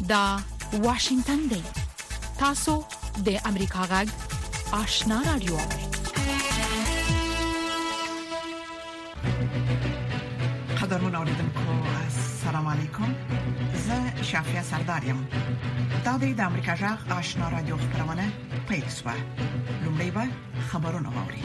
دا واشنگتن دی. تاسو د امریکا غږ آشنا رادیو. قدرمن اوریدونکو السلام علیکم. زه شافیا سردارم. دا د امریکا غږ آشنا رادیو خبرونه پېښه. لومړی به خبرونه واوري.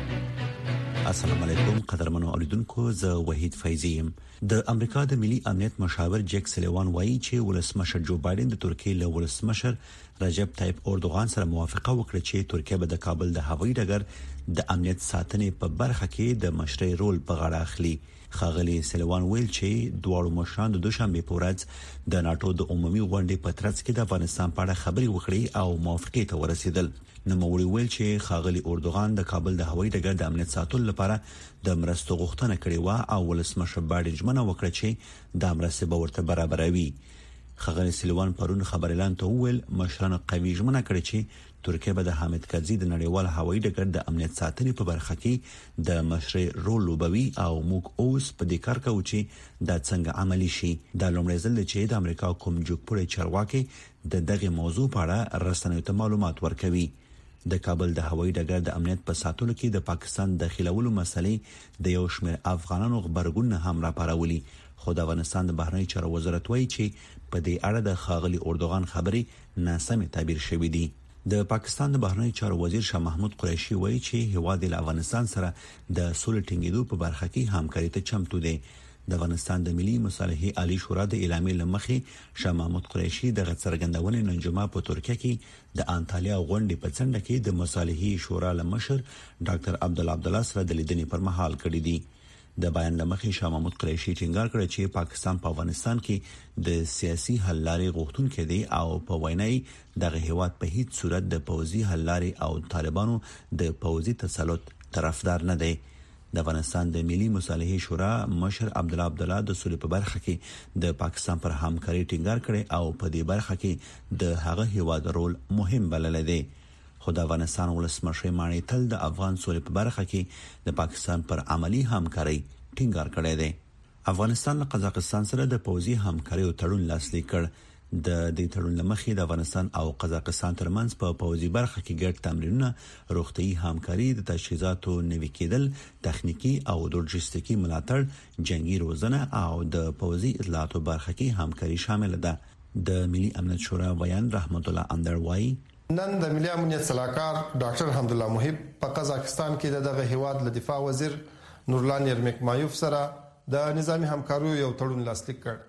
السلام علیکم قدرمن اوریدونکو، زه وحید فیضی یم. د امریکا د ملي امنیت مشاور جیک سلیوان وایي چې ولسمشر جو بایدن د ترکیې له ولسمشر رجب طیب اردوغان سره موافقه وکړه چې ترکیه به د کابل د هوایي ډګر د امنیت ساتنې په برخه کې د مشرۍ رول په غاړه اخلي. ښاغلي سلیوان ویل چې دواړو مشرانو د دوشنبه په ورځ د ناتو د عمومي غونډې په ترڅ کې د افغانستان په اړه خبرې وکړې او موافقه ته ورسېدل. نوموړي ویل چې ښاغلي اردوغان د کابل د هوایي ډګر د امنیت ساتلو لپاره د مرستو غوښتنه کړې و او ولسمشر بایدن ژمنه وکړه چې د مرستې به ورته برابروي. ښاغلي سلیوان پرون خبر اعلان ته ویل مشرانو قوي ژمنه کړې چې ترکیه به د حامد کرزي د نړیوال هوایي ډګر د امنیت ساتنې په برخه کې د مشرۍ رول لوبوي او موږ اوس په دې کار کوو چې دا څنګه عملی شي. دا لومړی ځل چې د امریکا کوم جوړپوړی چارواکي د دغه موضوع په اړه رسنیو ته معلومات ورکوي. د کابل د هوایي ډګر د امنیت په ساتلو کې د پاکستان داخلولو مسلې د یو شمېر افغانانو خبرګون هم راپارولي، خو د افغانستان د بهرنی چارو وزارت وایي چې په دې اړه د ښاغلي اردوغان خبرې ناسمه تعبیر شوې دي. د پاکستان د بهرنی چارو وزیر شاه محمود قریشي وایي چې هیواد له افغانستان سره د سولې ټینګېدو په برخه کې همکاري ته چمتو دی. د افغانستان د ملي مصالحې عالی شورا د اعلامیې لمخې شاه محمود قریشي د څرګندونې نن جمعه په ترکیه کې د انټالیا غونډې په څنډه کې د مصالحې شورا لمشر ډاکټر عبدالله سره د لیدنې پر مهال کړې دي. د بیان لمخې شاه محمود قریشي ټینګار کړ چې پاکستان په افغانستان کې د سیاسي حل لارې غوښتونکي دي او په وینای دغه هیواد په هیڅ صورت د پوځي حل لارې او طالبانو د پوځي تسلط طرفدار نه دی. د افغانستان د ملي مصالحې شورا مشر عبدالله د سولې په برخه کې د پاکستان پر همکاري ټینګار کړي او په دې برخه کې د هغه هیواد رول مهم بلل دی. خو د افغانستان ولسمشر مانی تل د افغان سولې په برخه کې د پاکستان پر عملی همکاري ټینګار کړی دی. افغانستان له قزاقستان سره د پوځي همکاري تړون لاسلیک کړ. د دې تړون لمخې د افغانستان او قزاقستان ترمنځ په پوځي برخه کې ګډ تمرینونه، روغتيایي همکاري، د تجهیزاتو نوي کېدل، تخنیکی او لوجستیکي ملاتړ، جنگي روزنه او د پوځي اطلاعاتو برخه کې همکاري شامل ده. د ملي امنیت شورا ویان رحمت الله اندروای نن د ملي امنیت صلاحکار ډاکټر حمدالله محب په قزاقستان کې دغه هیواد له دفاع وزیر نورلان یرمکمایوف سره د نظامی همکاریو یو تړون لاسلیک کړ.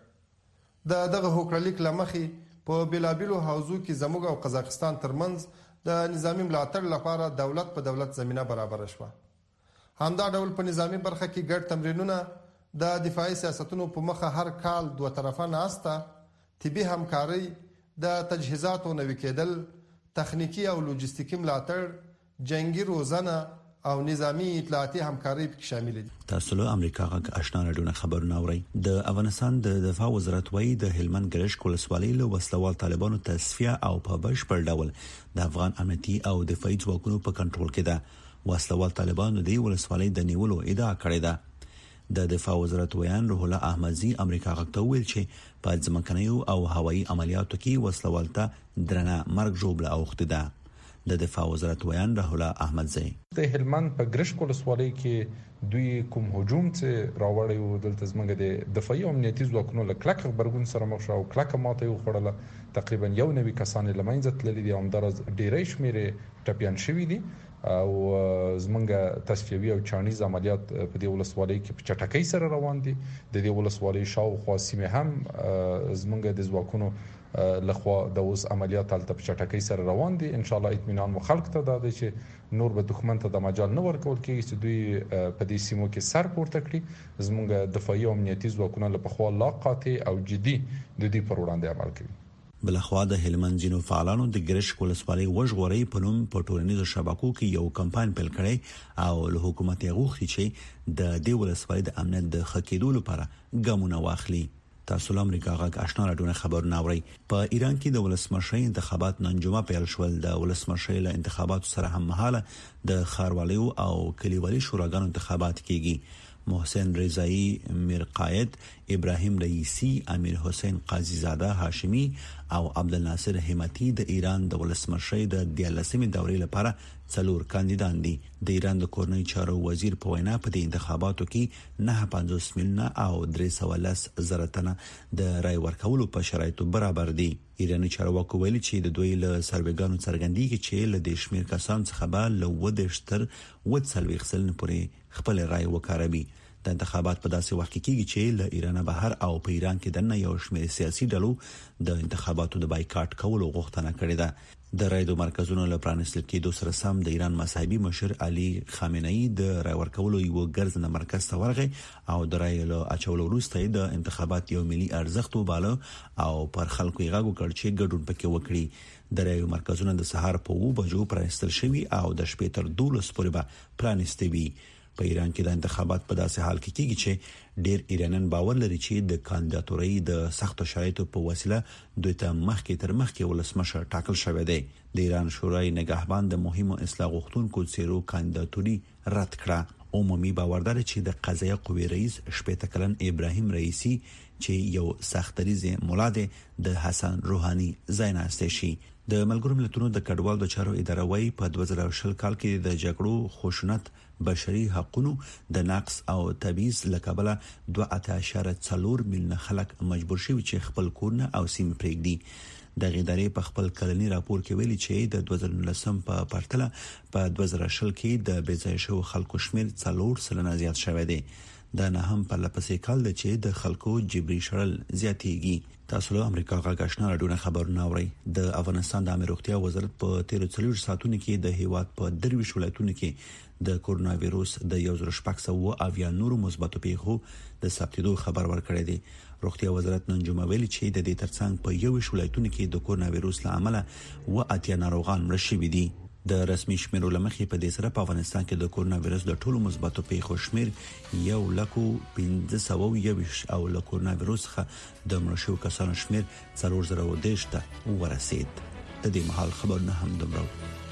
دغه هوکړلیک لمخې په بلابلو حوزو کې زموږ او قزاقستان ترمنځ د نظامی ملاتړ لپاره دولت په دولت زمينه برابر شوه. همدا ډول په نظامی برخه کې ګډ تمرینونه، د دفاعي سیاستونو په مخه هر کال دوه طرفه ناسته، طبي همکاري، د تجهیزاتو نوي کېدل، تخنیکی او لوجستیکي ملاتړ، جنگي روزنه او نظامی اطلاعاتي همکاري پکې شامل دي. تاسو له امریکا غږ آشنا رادیو خبرونه اورئ. د افغانستان د دفاع وزارت وایي د هلمند ګرشک ولسوالۍ له وسلوال طالبانو تصفیه او په بشپړ ډول د افغان امنیتي او دفاعي ځواکونو په کنټرول کې ده. وسلوال طالبانو د ولسوالۍ د نیولو ادعا کړې ده. د دفاع وزارت ویان روح الله احمدزي امریکا غږ ته ویل چې په ځمکنیو او هوایي عملیاتو کې وسلوال ته درنه مرګ ژوبله اوخته ده. د دفاع وزارت ویان روح الله احمدزي د هلمند په ګرشک ولسوالۍ کې دوی کوم هجوم چې راوړی و دلته زموږ د دفاعي امنیتي ځواکونو له کلک خبرګون سره مخ شو او کلک ماته یو خړله تقریبا 190 کسان لمنځه تللي دي او همدارس ډیرې شمېر ټپيان شوي دي او زمونږ تصفیوي او چانیز عملیات په دې ولسوالۍ کې په چټکۍ سره روان دي. د دې ولسوالۍ شاوخوا سیمه هم زمونږ د ځواکونو لخوا د اوس عملیات تلته په چټکۍ سره روان دي. ان شاء الله اطمینان مخالک ته دا دی چې نور به دښمن ته د مجال نه ورکول کېږي چې دوی په دې سیمو کې سر پورته کړي. زمونږ دفاعي امنیتي ځواکونه له پخوا لا قاطع او جدي د دې پر وړاندې عمل کوي. بلخوا د هلمند جنو فعالانو د ګرشک ولسوالۍ وژغوري په نوم په ټولنیزو شبکو کې یو کمپاین پیل کړی او له حکومت غوښتي چې د دې ولسوالۍ د امنیت د خکېدو لپاره ګامونه واخلي. تاسو له امریکا غږ آشنا رادیو خبرونه اورئ. په ایران کې د ولسمشرۍ انتخابات نن جمعه پیل شول. د ولسمشرۍ له انتخاباتو سره هم مهاله د ښاروالۍ او کلیوالي شوراګانو انتخابات کیږي. محسن رضایی میرقائد، ابراهیم رئیسی، امیر حسین قاضی زاده هاشمی او عبدالناصر همتی د ایران د ولسمشری د 14مې دورې لپاره 4 کاندیدان دي. د ایران د کورنۍ چارو وزیر په وینا په دې انتخاباتو کې 950 میلیونه او 310 زره تنه د رای ورکولو په شرایطو برابر دي. ایرانی چارواکو ویلي چې د دوی له سروېګانو څرګندېږي چې له د شمیر کسان څخه به له 10 تر 40 سلنه پورې خپل رای وکاروي. د انتخابات په داسې وخت کې کېږي چې له ایران بهر او په ایران کې د یو شمېر سیاسي ډلو د انتخاباتو د بایکاټ کولو غوښتنه کړې ده. د رایو مرکزونو له پرانیستل کېدو سره سم د ایران مذهبي مشر علي خامنه‌ای د رای ورکولو یو ګرځنده مرکز ته ورغی او د رای له اچولو وروسته د انتخابات یو ملي ارزښت وباله او پر خلکو یې غږ وکړ چې ګډون پکې وکړي. د رایو مرکزونه د سهار په 2 بجو پرانیستل شوي او د شپې تر 12 پورې به پرانیستي وي. په ایران کې د انتخابات په داسې حال کې کېږي چې ډېر ایرانیان باور لري چې د کاندیداتورۍ د سختو شرایطو په وسیله دوی ته مخکې تر مخکې ولسمشر ټاکل شوی دی. د ایران شورای نگهبان د مهمو اصلاح غوښتونکو څیرو کاندیداتوري رد کړه. عمومي باور دی چې د قضایه قوې رئیس 80 کلن ابراهیم رئیسی چې یو سختریز مولا دی د حسن روحاني ځای ناسته شي. د ملګرو ملتونو د کډوالو د چارو اداره وايي په 2020 کال کې د جګړو خشونت بشري حقوقو د نقص او تبعیض لکبله 2.4 میلیون خلک مجبور شوي چې خپل کورونه او سیمې پرېږدي. د غیدارې په خپل کلنی راپور کې ویلي چې د 2019 په پرتله په 2020 کې د بېځایه شو خلکو شمیر 4% زیات شوی دی. دا نه هم په لپسې کال د چې د خلکو جبري شړل زیاتېږي. تاسو له امریکا غاښنا راډیو خبرونه اورئ. د افغانستان د امنیت روغتیا وزارت په 13 ساعتونو کې د هیواد په 23 ولایتونو کې د کورونا وایروس د 1609 نورو مثبتو پیښو د ثبتېدو خبر ورکړی دی. روغتیا وزارت نن جمعه ویلي چې د دې ترڅنګ په 21 ولایتونو کې د کورونا وایروس له امله 80 ناروغان مړ شوي دي. د رسمي شمیرو لمخې په دې سره په افغانستان کې د کورونا وایروس د ټولو مثبتو پیښو شمیر 1,520 او له کورونا وایروس څخه د مړ شوو کسانو شمیر 410 ته ورسید. د دې مهال خبرونه هم دومره.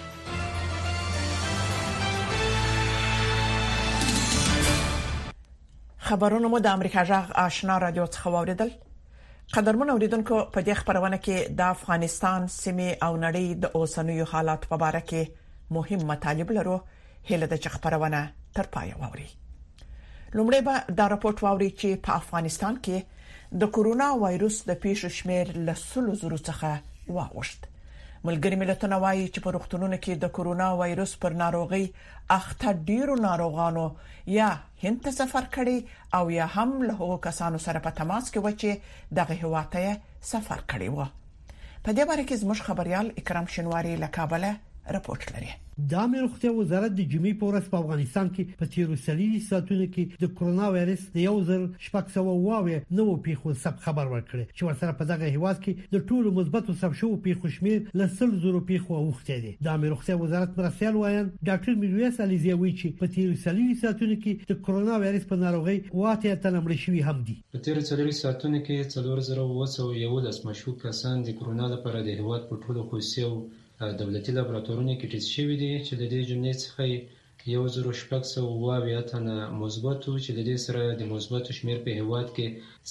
خبرونه مو د امریکا جغ آشنا رادیو څخه واوریدل. قدرمن اوریدونکو په دې خبرونه کې د افغانستان سیمه او نړۍ د اوسنیو حالات په اړه کې مهم مطالب لرو. هله د خبرونه تر پای واوري. لومړی به دا راپورټ واوري چې په افغانستان کې د کورونا وایروس د پیښو شمیر له 100,000 څخه واوښت. ملګری ملتونه وايي چې په روغتونونو کې د کورونا وایروس پر ناروغي اخته ډیرو ناروغانو یا هند ته سفر کړي او یا هم له هغو کسانو سره په تماس کې و چې دغه هیواد ته سفر کړي و. په دې باره کې زموږ خبريال اکرام شنواری له کابل راپورټ لري. د امنیت روغتیا وزارت د جمعې په ورځ په افغانستان کې په 13 ساعتونو کې د کورونا وایرس د 1609 نوو پیښو ثبت خبر ورکړ چې ورسره په دغه هیواد کې د ټولو مثبتو ثبت شوو پیښو شمیر له 100,000 پیښو اوښتی دی. د امنیت روغتیا وزارت مرستیال وایي ډاکټر میرویس علیزی وایي چې په 13 ساعتونو کې د کورونا وایرس په ناروغي 80 تنه مړ شوي هم دي. په 13 ساعتونو کې 4,911 مشکوک کسان د کورونا لپاره د هیواد په ټولو خصوصي دولتي لابراتوارونو کې ټیسټ شوي دي چې د دې جملې څخه 1,608 تنه مثبت او چې د دې سره د مثبت شمیر په هیواد کې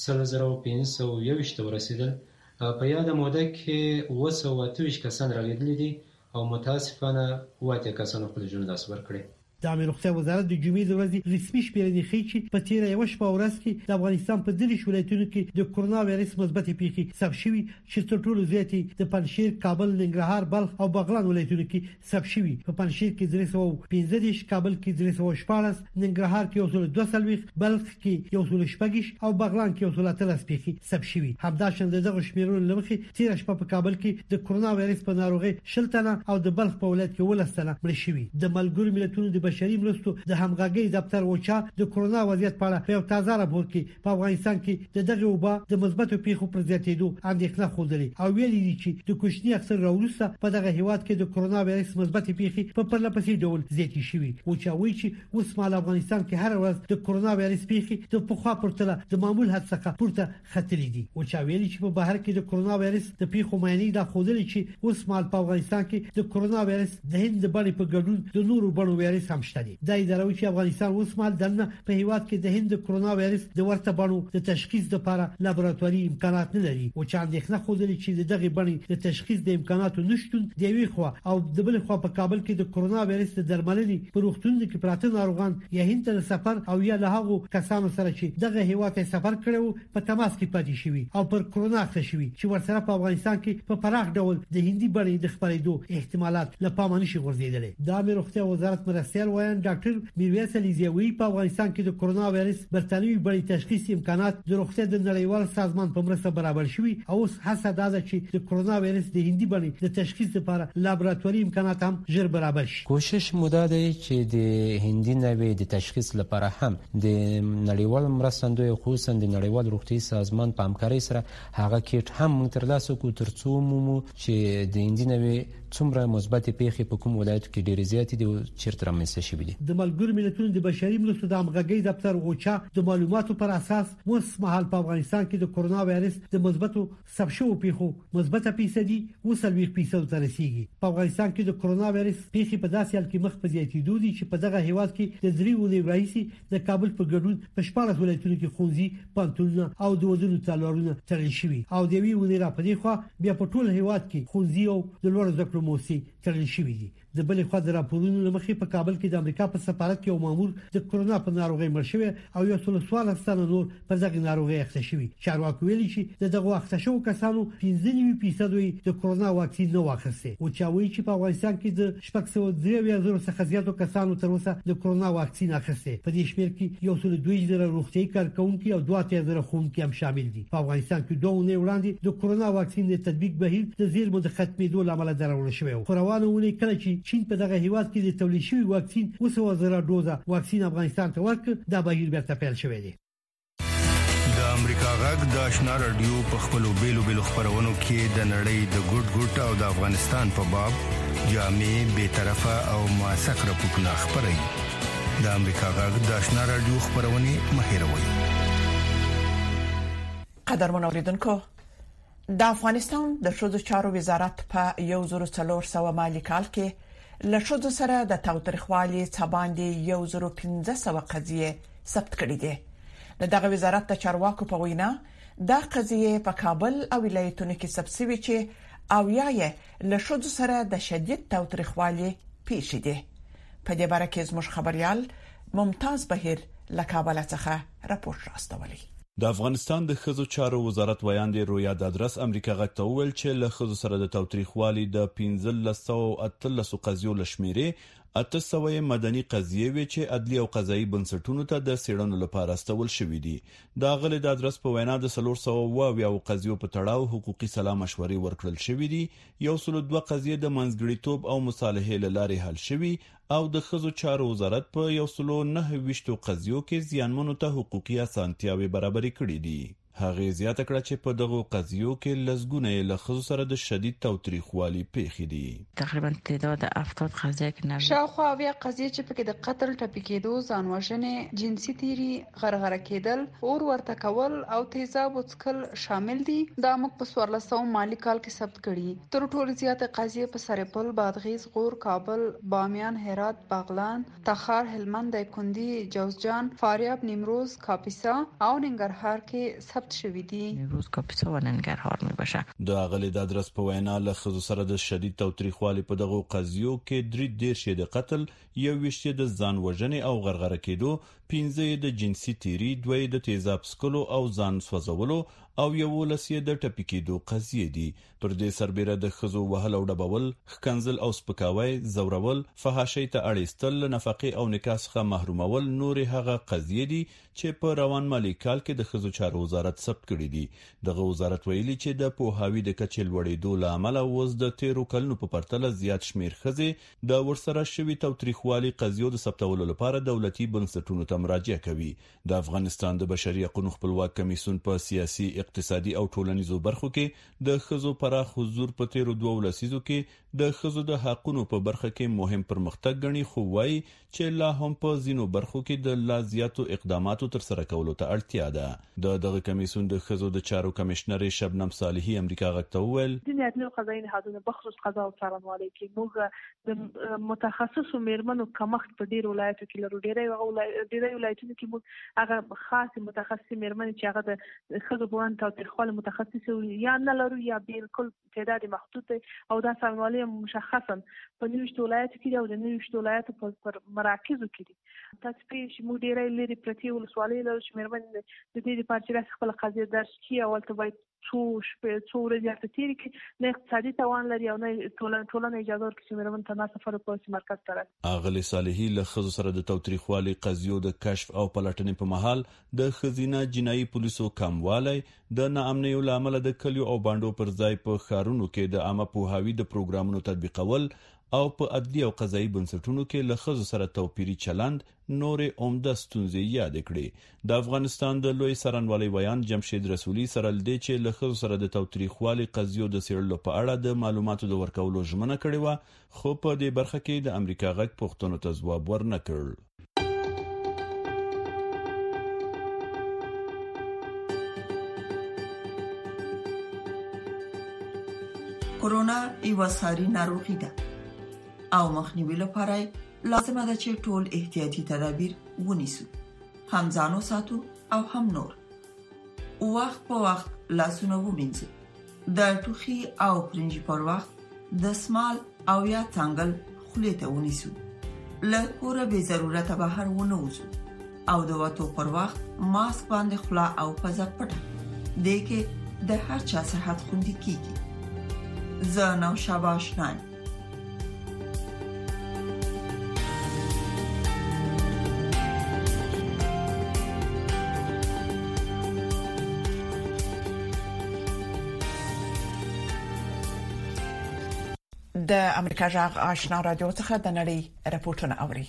3,520 ورسېدل. په یاده موده کې 228 کسان راغلي دي او متاسفانه 80 کسان خپل ژوند لاس ورکړي. د امنیت روغتیا وزارت د جمعې د ورځې رسمي شمیرې ښیي چې په تیر یو شپه ورځ کې د افغانستان په 30 ولایتونو کې د کورونا وایرس مثبت پیښې ثبت شوي چې تر ټولو زیاتې د پنځشیر، کابل، ننګرهار، بلخ او بغلان ولایتونو کې ثبت شوي. په پنځشیر کې 315، کابل کې 314، ننګرهار کې 122، بلخ کې 116 او بغلان کې 113 پیښې ثبت شوي. همداشان دغه شمیرونه لمخې تیر شپه په کابل کې د کورونا وایرس په ناروغي 60 تنه او د بلخ په ولایت کې 12 تنه مړ شوي. د ملګرو ملتونو د بشري مرستو د همغږي دفتر وچا د کورونا وضعیت په اړه په تازه راپور کې په افغانستان کې د دغه وبا د مثبتو پیښو پر زیاتېدو اندېښنه خوندلې او ویلي دي چې د کوچني اکثر راوروسته په دغه هیواد کې د کورونا وایرس مثبت پیښې په پرلپسې ډول زیاتې شوې. وچا وایي چې اوس مال افغانستان کې هر ورځ د کورونا وایرس پیښې د پخوا پرتله د معمول حد څخه پورته ختلې دي. وچا ویلي چې په بهر کې د کورونا وایرس د پیښو معنی دا خوندلې چې اوس مال په افغانستان کې د کورونا وایرس د هند باندې په ګډون د نورو بڼو وایرس هم هم شته دي. د ادارو چې افغانستان اوس مهال دنه په هیواد کې د هند کرونا وایرس د ورته بڼو د تشخیص لپاره لابراتواري امکانات نه لري او چې اندېښنه خوده چې دغه بڼې د تشخیص د امکاناتو نشټون دی وی خو او د بل خو په کابل کې د کرونا وایرس د درملنې په روغتون کې پراته ناروغان یا هند ته سفر او یا له هغو کسانو سره چې دغه هیواد ته سفر کړو په تماس کې پاتې شوی او پر کرونا اخته شوی چې ورسره په افغانستان کې په پراخ ډول د هندي بڼې د خپرېدو احتمالات له پامه نشي غورځیدل. د امیر روغتیا وزارت مرستيال وایي ډاکټر میرویس علیزیوی په افغانستان کې د کرونا وایرس برتانوي بڼې تشخیص امکانات د روغتیا د نړیوال سازمان په مرسته برابر شوی او هڅه ده چې د کرونا وایرس د هندي بڼې د تشخیص لپاره لابراتواري امکانات هم ژر برابر شي. کوشش موده ده چې د هندي نوې د تشخیص لپاره هم د نړیوال مرستندوی خصوصا د نړیوال روغتي سازمان په همکارۍ سره هغه کیټ هم موږ ترلاسه کوو ترڅو مو چې د هندي نوې څومره مثبت پیښې په کوم ولایت کې ډېرې زیاتې دي چیرته رامنځته شوې دي. د ملګرو ملتونو د بشري مرستو د همغږۍ دفتر اوچا د معلوماتو پر اساس اوس مهال په افغانستان کې د کرونا وایرس د مثبتو ثبت شوو پیښو مثبت فیصدي 30% ته رسیدي. په افغانستان کې د کرونا وایرس پیښې په داسې حال کې مخ په زیاتېدو دي چې په دغه هیواد کې د دریو رئیسي د کابل په ګډون په 14 ولایتونو کې ښوونځي پانتونونه او د ودونو تالارونه تړل شوي او د وی ونې را پدې خو بیا په ټول هیواد کې ښوونځي او د لوړ زده کړو موسسې تړل شوي دي. د بلې خوا د راپورونو لمخې په کابل کې د امریکا په سفارت کې یو مامور د کرونا په ناروغۍ مړ شوی او یو څو لسوال ستنه نور په دغه ناروغۍ اخته شوی. چارواکي ویلي چې دغه اخته شوو کسانو 15% د کرونا واکسین نه واخیسته او چې وایي چې په افغانستان کې د 603,000 څخه زیاتو کسانو تر اوسه د کرونا واکسین اخیسته. په دې شمېر کې یو څو 2,000 روغتي کارکونکي او 2,000 ښوونکي هم شامل دي. په افغانستان کې دوه ونې وړاندې د کرونا واکسین د تطبیق بهیر د زیرمو د ختمېدو لامل درول شوی او روانه ونې کله چې چین په دغه هیواد کې د تولید شوی واکسین 200,000 ډوزه واکسین افغانستان ته ورکړ دا بهیر بیرته پیل شوی دی. د امریکا غږ د آشنا رادیو په خپلو بیلو خبرونو کې د نړۍ د ګډ او د افغانستان په باب جامع به طرفه او موثق راپورونه خبري. د امریکا غږ د آشنا رادیو خبرونه مهیروي. قدرمن اوریدونکو د افغانستان د شذو چارو وزارت په 1400 مالی کال کې له شذو سره د تاوتریخوالي څباندې 1500 قضیه ثبت کړې دي. دغه وزارت د چارواکو په وینا دا قضیه په کابل او ولایتونو کې ثبت شوې چې او یا له شذو سره د شدید تاوتریخوالي پیښ دي. په دې باره کې زموږ خبريال ممتاز بهیر له کابل څخه راپور راستولی. د افغانستان د ښځو چارو وزارت ویاندې رویا د ادرس امریکا غږ ته وویل چې له ښځو سره د تاوتریخوالي د 1513 قضیو لشمیره 800 مدني قضیې وي چې عدلي او قضایي بنسټونو ته د سیړنو لپاره استول شوې دي. د غلې د ادرس په وینا د 300 قضیو په تړاو حقوقي سلا مشورې ورکړل شوې دي. 102 قضیې د منځګړیتوب او مصالحې لارې حل شوي او د ښځو چارو وزارت په 129 قضیو کې زیانمنو ته حقوقي اسانتیاوي برابرې کړې دي. هغه زیاته کړه چې په دغه قضیو کې لزګونه له ښځو سره د شدید تاوتریخوالي پیښې دي. تقریبا تعداد 70 قضیه کې نه شاوخوا بیا قضیه چې پکې د قتل ټپي کېدو ځان وژنې جنسي تیری غرغره کېدل اور ورته کول او تیزاب وڅکل شامل دي. دا موږ په 1400 مالی کال کې ثبت کړي. تر ټولو زیاته قضیه په سرپل، بادغیس، غور، کابل، بامیان، هرات، باغلان، تخار، هلمند، کندی، جوزجان، فاریاب، نیمروز، کاپیسا او ننګرهار کې ثبت شوی دي. نیمروز، کاپیسا و ننګرهار مې بشه. د غلې د ادرس په وینا له ښځو سره د شدید تاوتریخوالي په دغه قضیو کې 3 د قتل، 1 د ځان وژنې او غرغره کېدو، 15 د جنسي تیری، 2 د تیزاب څکلو او ځان سوځولو او 11 د ټپي کېدو قضیې دي. پر دې سربېره د ښځو وهل او ډبول، ښکنځل او سپکاوی، زورول، فحاشۍ ته اړیستل، نفقې او نکاح څخه محرومول نور هغه قضیې دي چې په روان مالی کال کې د ښځو چارو وزارت ثبت کړي دي. دغه وزارت ویلي چې د پوهاوي د کچې لوړېدو له امله اوس د 13 کلونو په پرتله زیات شمیر ښځې د ورسره شوي تاوتریخوالي قضیو د ثبتولو لپاره دولتي بنسټونو ته مراجعه کوي. د افغانستان د بشري حقوقو خپلواک کمیسیون په سیاسي، اقتصادي او ټولنیزو برخو کې د ښځو پراخ حضور په 13 لسیزو کې د ښځو د حقوقو په برخه کې مهم پرمختګ غني، خو وايي چې لا هم په ځینو برخو کې د لا زیاتو اقداماتو تر سره کولو ته اړتیا ده. دغه کمیسیون د ښځو د چارو کمشنر شبنم صالحي امریکا غږ ته وویل د عدالت قضایي نهادونو بخصوص قضا او څارنوالۍ کې موږ د متخصصو میرمنو کمښت په ډیر ولایتو کې لرو. ډیری ولایتونو کې موږ هغه خاص متخصص میرمن چې هغه د ښځو په وړاندې تاوتریخوالي متخصص یا نه لرو یا بالکل تعداد محدود دی او دا څارنوالۍ مشخصا په 90 ولایتو کې او د 90 ولایتو په مراکزو کې دي. تاسو چې موږ ډیری لري پرتی ولسوالۍ لرو چې میرمن د دې لپاره چې خپل قضیه درس کړي او ولته باید څو ورځې ورته تېرې کړي، نه اقتصادي توان لري او نه ټولنه اجازه ورکړي چې میرمن ته سفر وکړي مرکز ته راشي. اغلې صالحي له ښځو سره د تاوتریخوالي قضیو د کشف او پلټنې په مهال د ښځینه جنایي پولیسو کموالی، د ناامنیو له امله د کلیو او بانډو پر ځای په ښارونو کې د عامه پوهاوي د پروګرامونو تطبیقول او په عدلي او قضایي بنسټونو کې له ښځو سره توپیري چلند نورې عمده ستونزې یاد کړې. د افغانستان د لوی څارنوالۍ ویان جمشید رسولي سره لدې چې له ښځو سره د تاوتریخوالي قضیو د څېړلو په اړه د معلوماتو د ورکولو ژمنه کړې وه، خو په دې برخه کې د امریکا غږ پوښتنو ته ځواب ورنه کړ. کورونا یو ساري ناروغي ده او مخنیوي لپاره لازمه ده چې ټول احتیاطي تدابیر ونیسو، هم ځانو ساتو او هم نور. وخت په وخت لاسونه ومینځو، د ټوخي او پرنجي پر وخت دستمال او یا څنګل خولې ته ونیسو، له کوره به ضرورت بهر ونه وځو او د وټو پر وخت ماسک باندې خلا او پزه پټه دې کې د هر چا صحت خوندي کیږي. زه نو شاباش نایم. د امریکا جغ آشنا رادیو څخه د نړۍ راپورټونه اوري.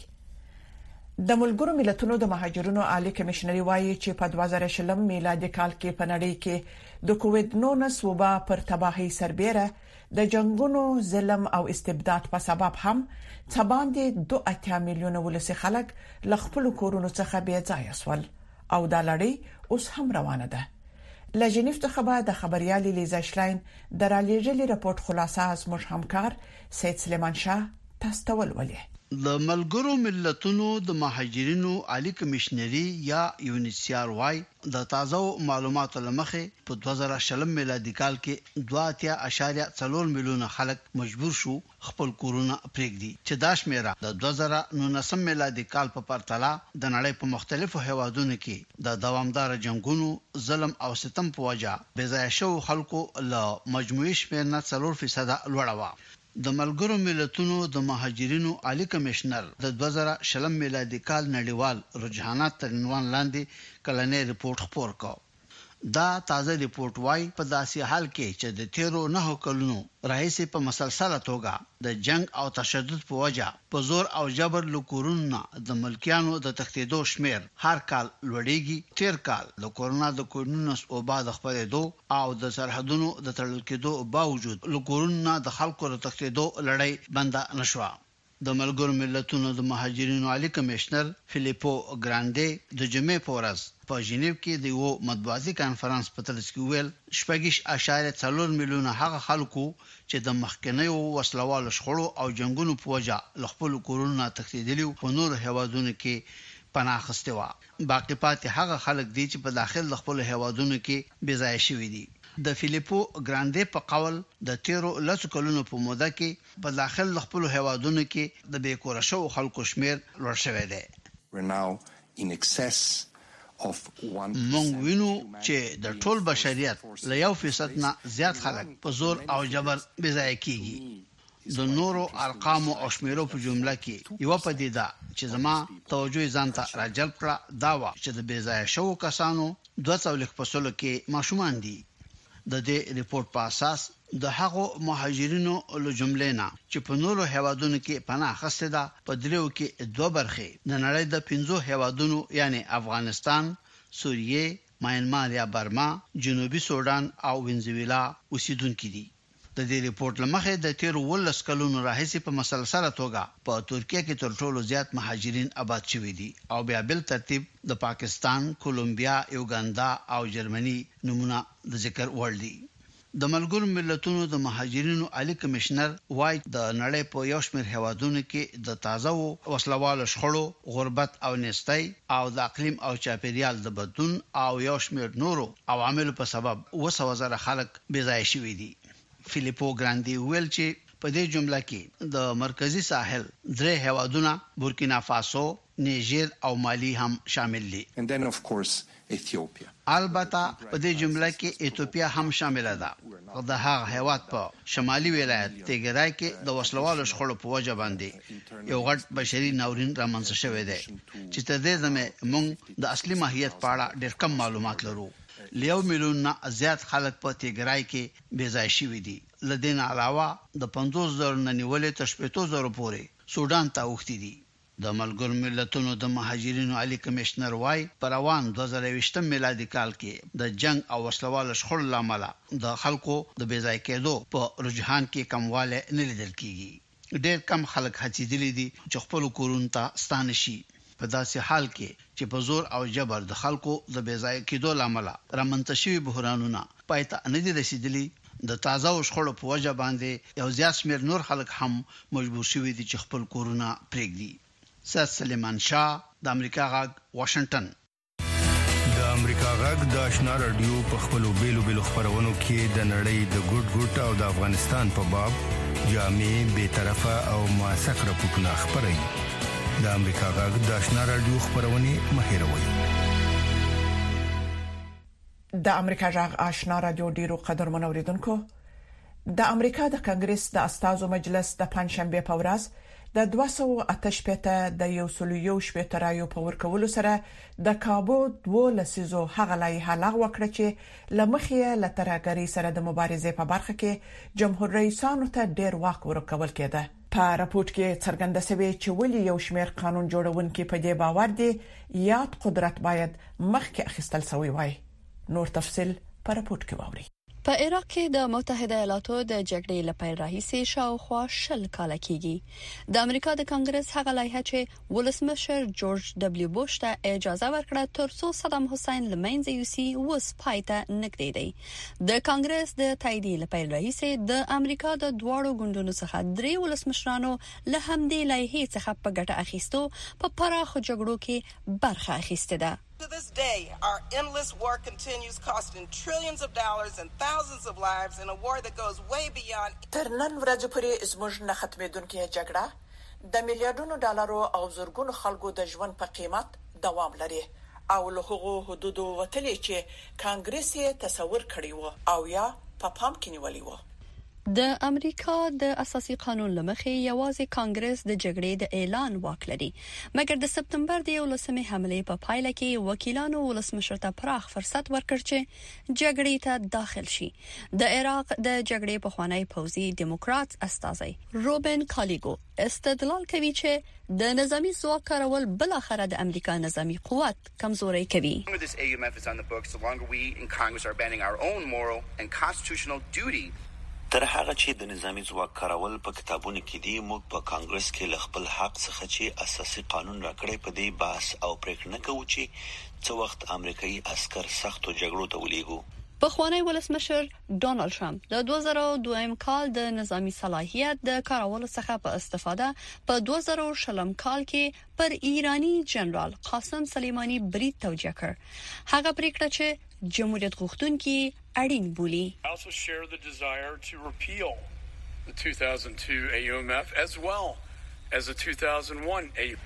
د ملګرو ملتونو د مهاجرینو عالی کمشنري وایي چې په 2020 میلادي کال کې په نړۍ کې د کووډ-19 وبا پر تباہي سربېره د جنگونو، ظلم او استبداد په سبب هم څه باندې 2 میلیونه ولسی خلک له خپل کورونو څخه بې ځای شول او دا لړۍ اوس هم روانه ده. له جنیف څخه د خبريالي لیزا شلاین د رالیږلي راپورټ خلاصه از موږ همکار سید سلیمان شاه تاسو ته ولولي. د ملګرو ملتونو د مهاجرینو عالی کمشنري یا یونیسیار وای د تازه معلوماتو لمخه په 2020 میلادي کال کې 2.4 میلیونه خلک مجبور شو خپل کورونه پرېږدي، چې دا شمیره د 2019 میلادي کال په پرتله د نړۍ په مختلفو هیوادونو کې د دوامدار جنگونو، ظلم او ستم په وجه بې ځای شو خلکو له مجموعي شمیر نه 4% لوړه و. د ملګرو ملتونو د مهاجرینو عالی کمشنر د 2020 میلادي کال نړیوال رجحانات تر عنوان لاندې کلنې ریپورت خپور کړ. دا تازه ریپورت وایي په داسې حال کې چې د 13 کلونو راهیسې په مسلسله توګه د جنگ او تشدد په وجه په زور او جبر لکورونه د ملکیانو د تختیدو شمیر هر کال لوړیږي. تیر کال د کورونا د کووډ-19 وبا د خپرېدو او د سرحدونو د تړل کېدو باوجود لکورونه د خلکو د تختیدو لړۍ بنده نشوه. د ملګرو ملتونو د مهاجرینو عالی کمشنر فلیپو ګراندې د جمعې په ورځ په ژنیو کې د یو مطبوعاتي کانفرنس په ترڅ کې ویل 4.4 میلیونه هغه خلکو چې د مخکنیو وسلوالو شخړو او جنگونو په وجه خپل کورونه تښتېدلي په نور هیوادونو کې پناه اخیستي و. باقي پاتې هغه خلک دي چې په داخل خپل هیوادونو کې بې ځای شوي دي. د فلیپو ګراندې په قول د 13 کلونو په موده کې په داخل خپل هیوادونو کې د بیکوره شو خلکو شمیر لوړ شوی دی. مونږ وینو چې د ټول بشریت له 1% نه زیات خلک په زور او جبر بې ځای کیږي. د نورو ارقام او شمیرو په جمله کې یو پدیده چې زما توجه ځان ته راجلب کړه دا و چې د بې ځای شو کسانو 200% کې ماشومان دي. د دې ریپورت په اساس د هغو مهاجرینو له جملې نه چې په نورو هیوادونو کې پناه اخیستې ده په دریو کې 2 برخې د نړۍ د 15 هیوادونو یعنی افغانستان، سوریه، میانمار یا برما، جنوبي سودان او وینزویلا اوسیدونکو دي. د دې ریپورت لمخه د تیر ولس کلونو راهیسې په مسلسله توګه په ترکیه کې تر ټولو زیات مهاجرین آباد شوي دي او بیا بل ترتیب د پاکستان، کولومبیا، یوګاندا او جرمني نمونه د ذکر وړ دي. د ملګرو ملتونو د مهاجرینو عالی کمشنر وای د نړۍ په یو شمېر هیوادونو کې د تازه وسلوالو شخړو، غربت او نستۍ او د اقلیم او چاپیریال د بدلون او یو شمېر نورو عواملو په سبب 200,000 خلک بېځایه شوي دي. فیلیپو ګراندي ویل چې په دې جمله کې د مرکزی ساحل 3 هیوادونه بورکینا فاسو، نیجر او مالی هم شامل دي. And then of course Ethiopia. البته په دې جمله کې ایتوپیا هم شامل ده. د هغه هیواد په شمالي ولایت تیګرای کې د وسلوالو شخړو په وجه باندې یو غټ بشري ناورین رامنځته شوی دی چې تر دې زمه موږ د اصلي ماهیت په اړه ډېر کم معلومات لرو. لیو میلیون نه زیات خلک په تیګرای کې بېځای شوي دي. لدین علاوه د 50,000 نه نیولې تر 70,000 پورې سودان ته اوښتي دي. د ملګرو ملتونو د مهاجرینو عالی کمشنر وای پر روان 2020 میلادي کال کې د جنگ او وسلوالو شخړو لامل د خلکو د بېځای کېدو په رجحان کې کمواله نه لیدل کیږي. ډېر کم خلک هڅېدلي دي چې خپل کورونو ته ستانه شي. په داسې حال کې چې په زور او جبر د خلکو د بېځای کېدو لامل رامنځته شوي بحرانونه پایته نه دي رسیدلي. د تازه شخړو په وجه باندې یو زیات شمېر نور خلک هم مجبور شوي دي چې خپل کورونه پرېږدي. سید سلیمان شاه د امریکا غږ واشنگټن. د امریکا غږ د آشنا رادیو په خپلو بیلو خبرونو کې د نړۍ د ګډ او د افغانستان په باب جامع به طرفه او موثق راپورټونه خبري. د امریکا غږ د آشنا رادیو خبرونه مهیروي. د امریکا غږ آشنا رادیو ډیرو قدر منوریدونکو، د امریکا د کانګرس د استازو مجلس د پنځشنبه په ورځ د 288 د یو سلویو شپته رایو په ورکولو سره د کابو 2 لسیزو هغه لایحه لغوه کړه چې لمخې له ترهګرۍ سره د مبارزې په برخه کې جمهور رئیسانو ته ډیر واک ورکول کېده. په راپورټ کې څرګنده شوی چې ولې یو شمېر قانون جوړونکي په دې باور دي یاد قدرت باید مخکې اخیستل شوی وای. نور تفصيل په راپورټ کې واوري. په عراق کې د متحده ایالاتو د جګړې لپاره راهیسې شاوخوا 10 کال کېږي. د امریکا د کانګرس هغه لایحه چې ولسمشر جورج دبلیو بوش ته اجازه ورکړه ترڅو صدام حسین لمنځه یوسي وس پایته نږدې دی. د کانګرس د تایید لپاره راهیسې د امریکا د دواړو ګوندونو څخه 3 ولسمشرانو له همدې لایحې څخه په ګټه اخیستو په پراخو جګړو کې برخه اخیسته ده. To this day, our endless war continues, costing trillions of dollars and thousands of lives in a war that goes way beyond. تر نن ورځې پورې زموږ نه ختمېدونکې جګړه د میلیارډونو ډالرو او زرګونو خلکو د ژوند په قیمت دوام لري او له هغو حدودو وتلې چې کانګرس یې تصور کړی و او یا په پام کې نیولې و. د امریکا د اساسي قانون لمخې یوازې کانګرس د جګړې د اعلان واک لري، مګر د سپتمبر د 11مې حملې په پایله کې وکیلانو ولسمشر ته پراخ فرصت ورکړ چې جګړې ته داخل شي. د عراق د جګړې په خوانی پوزي دیموکرات استازي روبن کالیګو استدلال کوي چې د نظامی ځواک کارول بل اخره د امریکا نظامی قوت کمزوري کوي. This AUMF is on the books, the longer we in Congress are abandoning our own moral and constitutional duty. تر هغه چې د نظامی ځواک کارول په کتابونو کې دي، موږ په کانګرس کې له خپل حق څخه چې اساسي قانون راکړی په دې باس او پریکړه کوو چې څو وخت امریکایي عسكر سختو جګړو ته ولېږو. په خوانی ولسمشر ډونالد ټرمپ د 2002 کال د نظامی صلاحیت د کارولو څخه په استفاده په 2020 کال کې پر ایرانی جنرال قاسم سلیمانی برید توجیه کړ. هغه پریکړه چې جمهوریت غوښتونکي اړین بولی. I also share the desire to repeal the 2002 AUMF as well as the 2001 AUMF.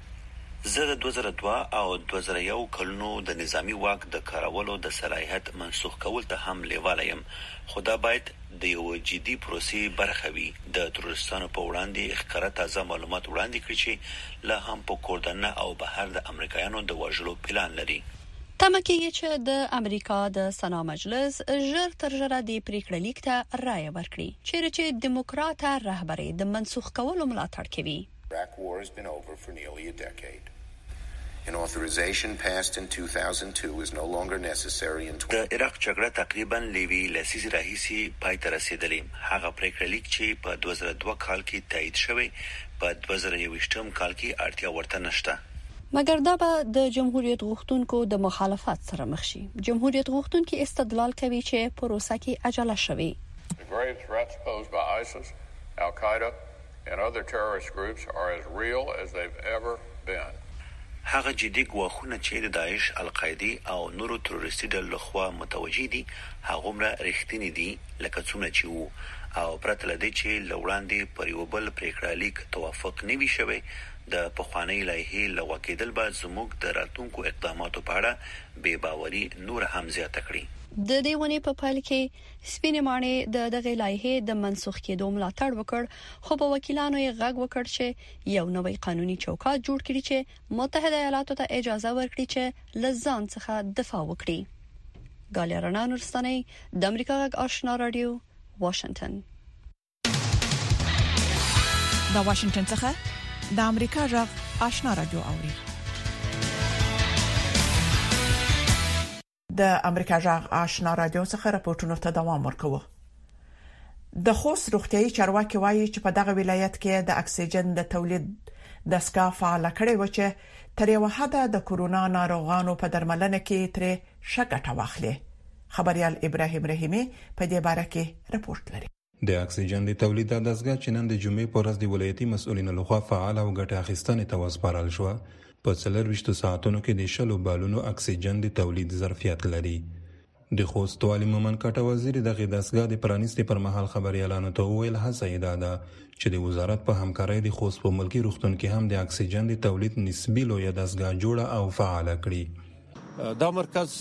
زه د 2002 او 2001 کلونو د نظامی واک د کارولو د صلاحیت منسوخ کول ته هم لیواله یم، خو دا باید د یو جدي پروسې برخه وي. د تروریستانو په وړاندې ښکاره تازه معلومات وړاندې کړي چې لا هم په کوردنه او بهر د امریکایانو د وژلو پلان لري. تمه کېږي چې د امریکا د سنا مجلس ژر تر ژره د پریکړې لیک ته رایه ورکړي، چیرې چې دیموکراټ رهبري د منسوخ کولو ملاتړ کوي. Iraq war has been over for nearly a decade. An authorization passed in 2002 is no longer necessary in د عراق جګړه تقریبا لوي لسیز راهیسي پای ته رسیدلې. هغه پریکړه لیک چې په 2002 کال کې تایید شوی په 2021 کال کې اړتیا ورته نشته. مګر دا به د جمهوریت غوښتونکو د مخالفت سره مخ شي. جمهوریت غوښتونکو استدلال کوي چې پروسه کې عجله شوی. The grave threats posed by ISIS, Al-Qaeda and other terrorist groups are as real as they've ever been. هغه جدي ګواښونه چې د داعش، القاعده او نورو تروریستي ډلو لخوا متوجي دي هغه مره رښتینی دي لکه څومره چې وو او پرته لدی چې لوړاندې پر یو بل پریکړه لیک توافق نه وي شوی د پخوانی لایحې لغوه کېدل به زموږ د راتلونکو اقداماتو په اړه بې باوري نور هم زیاته کړي. د دې ونې په پایله کې سپینې ماڼۍ د دغه لایحې د منسوخ کېدو ملاتړ وکړ، خو په وکیلانو یې غږ وکړ چې یو نوی قانوني چوکاټ جوړ کړي چې متحده ایالاتو ته اجازه ورکړي چې لزان څخه دفاع وکړي. ګالیرنا نورستاني د امریکا غږ آشنا رادیو واشنگټن. د واشنگټن څخه د امریکا غږ آشنا رادیو اوري. د امریکا غږ آشنا رادیو څخه راپورټونه ته دوام ورکوي. د خوست روغتيایي چارواکي وایي چې په دغه ولایت کې د اکسیجن د تولید دستګاه فعال کړي و چې تر یو حده د کورونا ناروغانو په درملنه کې تر شګټه واخلي. خبريال ابراهيم رحيمي په دې باره کې راپورټ لري. د اکسیجن د تولید دستګاه چې نن د جمعې په ورځ د ولایتي مسؤلینو لخوا فعال او ګټه اخیستنې ته وسپارل شو، په 24 ساعتونو کې د شلو بالونو اکسیجن د تولید ظرفیت لري. د خوست والي مومن کټه وزیر دغه دستګاه د پرانیستي پر مهال خبريالانو ته ویل هڅه ده چې د وزارت په همکارۍ د خوست په ملکی روغتون کې هم د اکسیجن د تولید نسبی لوی دستګاه جوړه او فعال کړي. دا مرکز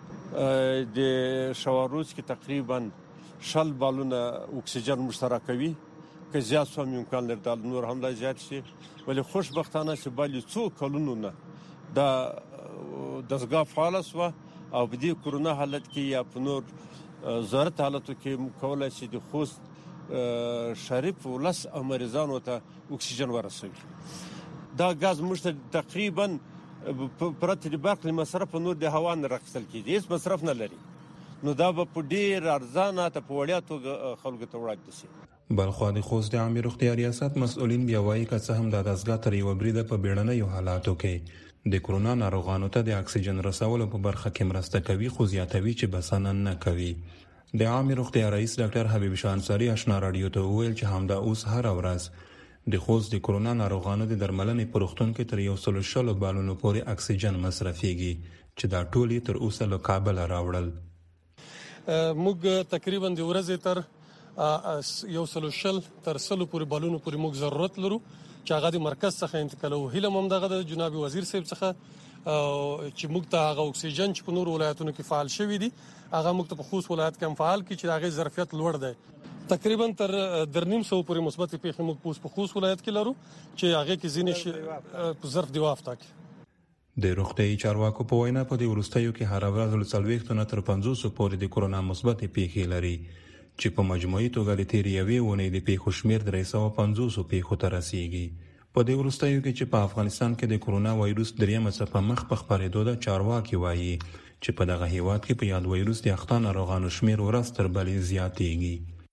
د شواروز کې تقریبا 10 بالونه اکسیجن مشترکوي که زیات سم امکان لري د نور هم لا زیات شي، ولی خوشبختانه چې بل څو کلونو نه دا دستګاه فعال شو او په دې کورونا حالت کې یا په نور ضرورت حالتو کې کولای شي د خوست شریف ولس او مریضانو ته اکسیجن ورسوي. دا غاز مشته تقریبا پرته د برق مصرف نور د هوا نه راخصل کیږي، هیڅ مصرف نه لري، نو دا په ډیر ارزانه ته په وړیا توګه خلکو ته وړاندې شي. بلخو د خوست د عامه روغتیا ریاست مسؤلین بیا وایي که څه هم د دستګاه تر یو بریده په بیړنیو حالاتو کې د کورونا ناروغانو ته د اکسیجن رسولو په برخه کې مرسته کوي، خو زیاتوي چې بسنه نه کوي. د عامه روغتیا رئیس ډاکټر حبیب شاه انصاری آشنا رادیو ته ویل چې همدا اوس هر ورځ د خوست د کورونا ناروغانو د درملنې په روغتون کې تر 160 بالونو پورې اکسیجن مصرفيږي چې دا ټول تر اوسه له کابل راوړل. موږ تقریبا د ورځې تر 160 تر 100 پورې بالونو پورې موږ ضرورت لرو چې هغه د مرکز څخه انتقالو. هیله هم دغه د جناب وزیر صاحب څخه چې موږ ته هغه اکسیجن چې په نور ولایتونو کې فعال شوی دي هغه موږ ته په خوست ولایت کې هم فعال کی چې هغه ظرفیت لوړ دی. تقریبا تر 350 پورې مثبت پیښې موږ په خوست ولایت کې لرو چې هغه کې ځینې په ظرف دی وافته کې. د روغتيایي چارواکو په وینا په دې ورستیو کې هر ورځ له 40 نه تر 50 پورې د کورونا مثبت پیښې لري چې په مجموعي توګه د تیر یوې ونې د پیښو شمیر 350 پیښو ته رسیدي. په دې ورستیو کې چې په افغانستان کې د کورونا وایروس دریمه څپه مخ په خپرېدو ده، چارواکي وایي چې په دغه هیواد کې په یاد وایروس د اخته ناروغانو شمیر ورځ تر بلې زیاتېږي.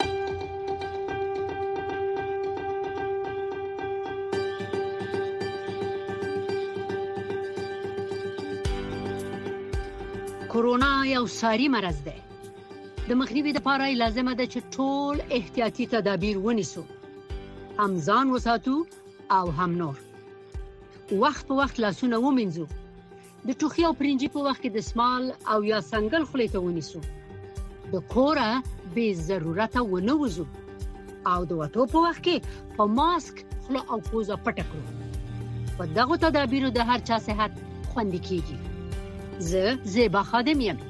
کورونا یو ساري مرض دی. د مخنیوي لپاره لازمه ده چې ټول احتیاطي تدابیر ونیسو، هم ځان وساتو او هم نور. وخت په وخت لاسونه ومینځو، د ټوخي او پرنجي په وخت کې د سمال او یا څنګل خولې ته ونیسو، د کوره بې ضرورت ونه وځو او د وټو په وخت کې په ماسک خوله او پوزه پټه کړو. په دغه تدابیرو د هر چا صحت خوندي کیږي. زه زیبا خادم یم.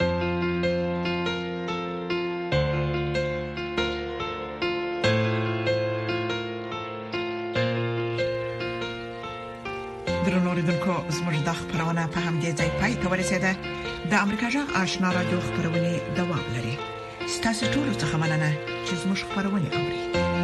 زموږ د خبرونه په همدې ځای پای ته ورسیده. د امریکا جغ آشنا رادیو خبرونه دوام لري. ستاسو ټول څه مننه چې زموږ خبرونه اوري.